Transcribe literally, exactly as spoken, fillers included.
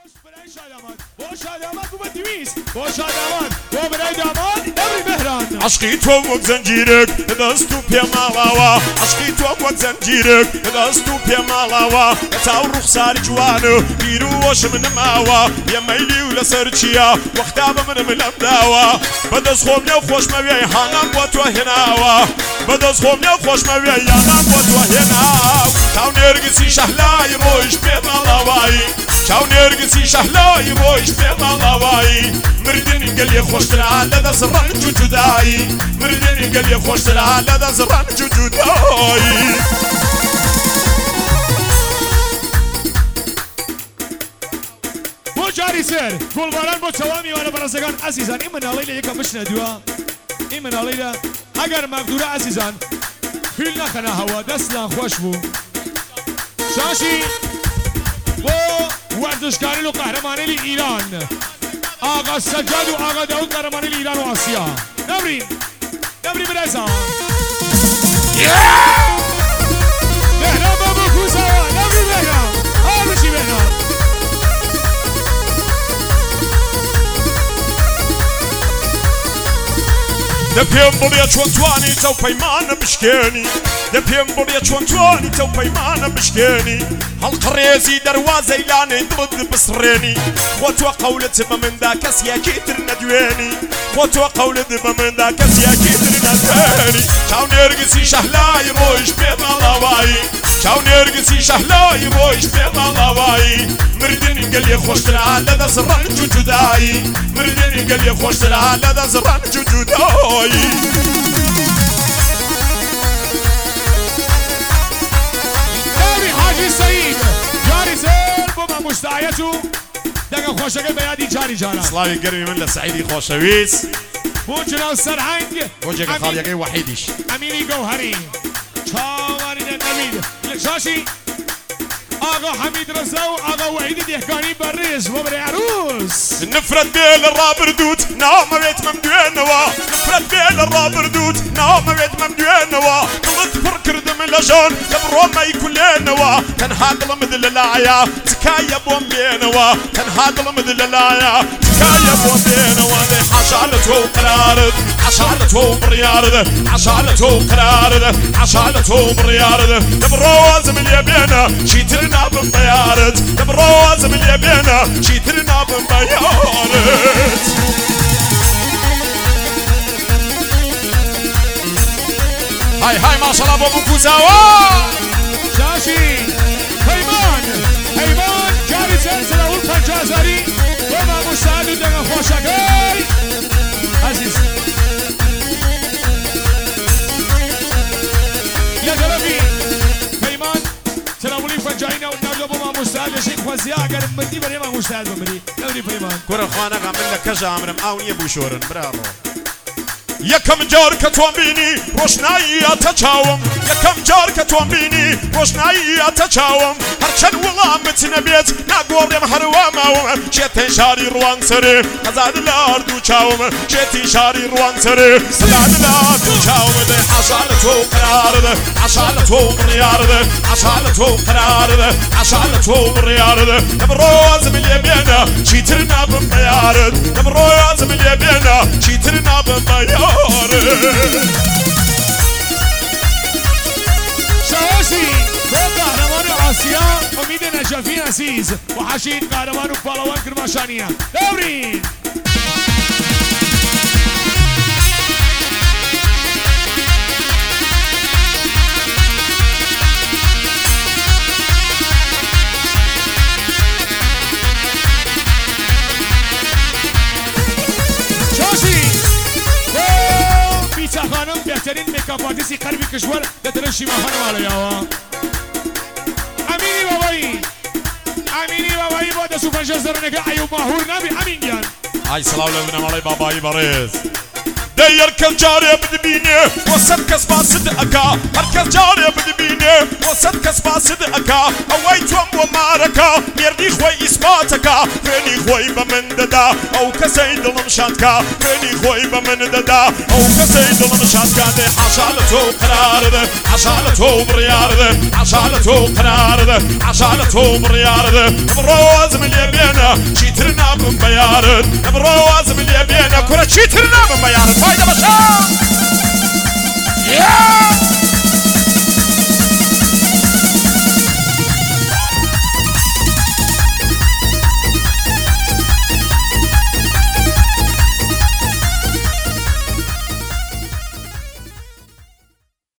عشقي توم زنجيرك دستو بيا مالاوا عشقي توم زنجيرك دستو بيا مالاوا تاو رخصار جوانو بيروش من ماوا يا ميلي ولا سرچيا وختاب من ملمداوا بدس خوم يا خوش ما وي هانم بوتو هناوا بدس خوم يا خوش ما وي هانم بوتو هناوا تاو نرگسي شهلاي روش بيا مالاواي تاو نرگسي شهلاي روش بيا مالاواي مردن قال لي خوش تلعال لدى زران جوجوداي مردن قال لي خوش تلعال لدى زران جوجوداي بو جاري سير قول باران بو توامي وانا برزقان عزيزان إمنا ليلة يكا مشنا دوا إمنا ليلة اگر مقدورة عزيزان فيل نخنا هوا دستنا خوش بو شاشي بو وردشکاری لو قهرمانی لی ایران آقا سجاد و آقا داود قهرمانی لی ایران و آسیا نبرین نبرین برزان بهرام بابا کوزا نبرین بهرام آرشی بهرام دپیم بویا چون توانی تو پیمان بشکنی دپیم بویا چون توانی تو پیمان بشکنی حلق ريزي دروازي لاني ضد بصريني خوتو قولت من ذا كسيا كيتر ندويني خوتو قولت من ذا كسيا كيتر ندويني شاو نرقسي شهلاي روش بيض الله شاو نرقسي شهلاي روش بيض الله مردن قال لي خوش تلعال لدى زران جوجوداي مردن قال لي خوش تلعال لدى زران جوجوداي سعيد جاري سير بابا مستعيتو دقا خوشاقي بيادي جاري جانا سلاوي قربي من لسعيدي خوشويس بوجنا السرحنج وجهك خاليقي وحيدش أميني جوهري شاواري النبيل شاشي آغا حميد رزاو آغا وحيد ديحكاني بريز وبري عروس نفرد بيل الرابر دوت نعم بيت ممدوين نوا نفرد بيل الرابر دوت نعم بيت ممدوين نوا قلت بركر دم اللجان تبرو ما يكون نوا تنهاد المدل اللايا تكايا بوم بينوا تنهاد المدل اللايا تكايا بوم بينوا ذي حشالته قرارد عشالته بريارد عشالته قرارد عشالته بريارد تبرو زمن يبينا شيترنا بمبيارد تبرو زمن يبينا شيترنا بمبيارد هاي هاي ما شاء الله ابو كوزاوا شاشي هيمان هيمان جاري سلسلة والفجازري وما مساعد دقا خوشاقي عزيز يا دلبي هيمان سلاولي فجاينا ونرجو بما مساعد شيخ وزياء قال مدي بري ما مساعد بمري نوري هيمان كورا خوانا قامل لك كجا عمرم اوني ابو شورن برافو يكم جار كتوان بيني روشناي اتشاوم يكم جار كتوان بيني روشناي اتشاوم هرشن والله متنبيت ناقور محرواماوم شيتين شاري روان سري قزاد الارض وشاوم شيتين شاري روان سري قزاد الارض وشاوم دي عشالته قرار ده عشالته بريار ده عشالته قرار ده عشالته بريار ده دبروز من اليمين شيترنا بمبيارد دبروز من اليمين شيترنا بمبيارد شاشي هو قهرمان آسيا امید نجفی عزیز وحشید قهرمان و پالوان کرماشانیه دورین خانم بهترین میکاپ آرتیستی غربی کشور دتر شیما خانم علیه وا امینی بابایی امینی بابایی با دستو پنجاه زرنگه ایوب ماهور نبی امین گیان ای سلام لبنان علی بابایی بارز دير كل جاري بدبيني وسد كسبا صدقك هركل جاري بدبيني وسد كسبا صدقك اويت وماركا ميردي خوي اثباتك فيني خوي بمنددا او كسيد المشاتك فيني خوي بمنددا او كسيد المشاتك دي حشالته قرار ده عشالته بريار ده عشالته قرار ده عشالته بريار ده بروز من اليمين چیتر نابم بیارن نبرو وازم لیبینه کوره چیتر نابم بیارن فایده باشا